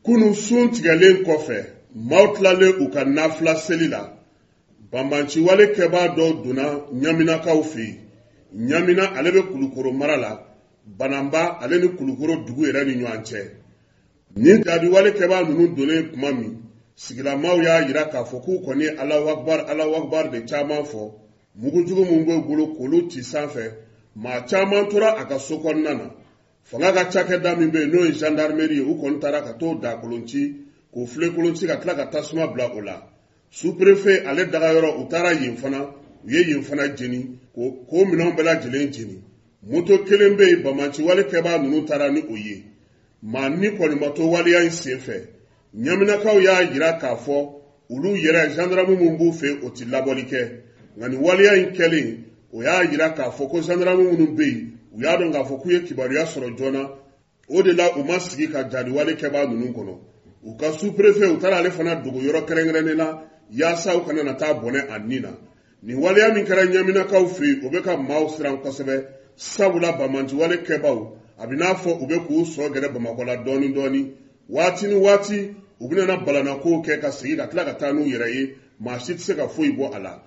kunu sun tigɛlen kɔfɛ maaw tilalen u ka nafila seli la banbanciwale kɛbaa dɔw donna ɲaminakaw fɛ yen. ɲamina ale bɛ kulukoro mara la, bananba ale ni kulukoro dugu yɛrɛ ni ɲɔgɔn cɛ. ni jaabiwale kɛbaa ninnu donnen kuma min sigilamaw y'a jira k'a fɔ k'u kɔni ye Alahu Akibaru de caman fɔ. mugujugu mun b'u bolo k'olu ci sanfɛ, maa caman tora a ka so kɔnɔna na. fanga ka cakɛda min bɛ yen n'o ye gendarmerie ye, u kɔni taara ka t'o dakolonci k'o filenkolonci ka tila ka tasuma bila o la. sous-préfet ale dagayɔrɔ u taara yen fana, u ye yen fana jeni k'o minɛnw bɛɛ lajɛlen jeni. moto kelen bɛ yen banbanciwale kɛbaa ninnu taara ni o ye. maa ni kɔni ma to waleya in senfɛ. ɲaminakaw y'a jira k'a fɔ olu yɛrɛ gendarme mun b'u fɛ o ti labɔli kɛ. nka ni waleya in kɛlen o y'a jira k'a fɔ ko gendarme minnu bɛ yen u y'a dɔn k'a fɔ k'u ye kibaruya sɔrɔ joona. o de la u ma sigi ka jaabiwale kɛbaa ninnu kɔnɔ. u ka sous-préfet u taara ale fana dogo yɔrɔ kɛrɛnkɛrɛnnen na yaasa u kana na taa bɔnɛ a nin na. nin waleya min kɛra ɲaminakaw fɛ yen o bɛ ka maaw siran kosɛbɛ. sabula banbanciwale kɛbaaw a bɛ n'a fɔ u bɛ k'u sɔ gɛrɛ bamakɔ la dɔɔni dɔɔni. waati ni waati u bɛna balanakow kɛ ka segin ka tila ka taa n'u yɛrɛ ye. maa si tɛ se ka foyi bɔ a la.